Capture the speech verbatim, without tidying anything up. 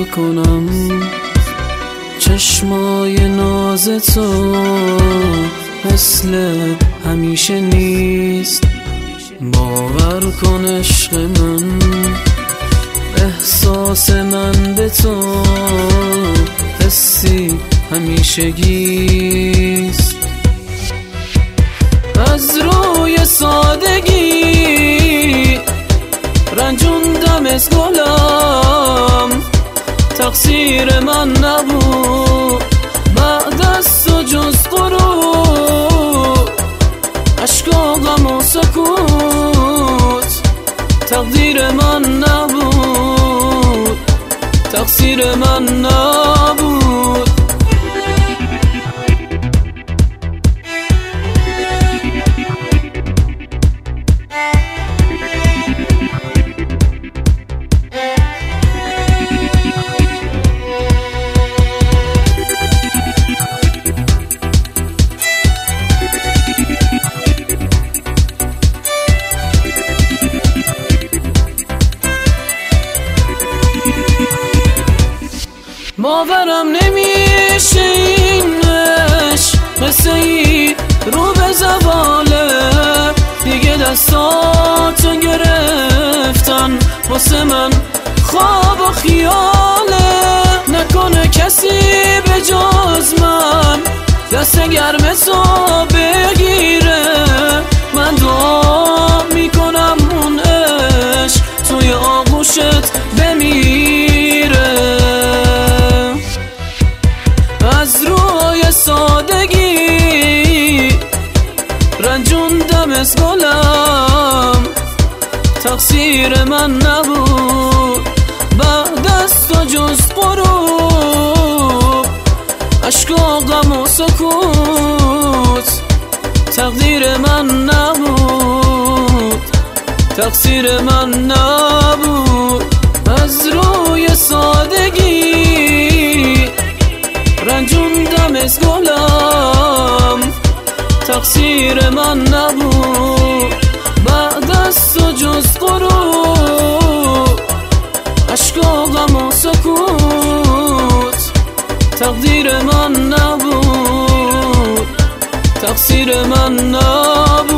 میکنم چشمای ناز تو مثل همیشه نیست. باور کن عشق من، احساس من به تو حسی همیشگیست. از روی سادگی رنجوندم از گلم، تقصیر من نبود بعد از تو جز غروب، عشق و غم و سکوت. تقدیر من نبود، تقصیر من نبود. باورم نمیشه اینش قصه ای رو به زواله، دیگه دستاتو گرفتن واسه من خواب و خیاله. نکنه کسی به جز من دست گرم تو بگیره، من دعا میکنم اون عشق توی آغوشت بمیره. از روی سادگی رنجوندم از گلم، تقصیر من نبود بعد از تو جز غروب، عشق و غم و سکوت. تقدیر من نبود، تقصیر من نبود. از روی سادگی رنجوندم از گلم، تقصیر من نبود بعد از تو جز غروب، عشق و غم و سکوت. تقدیر من نبود، تقصیر من نبود.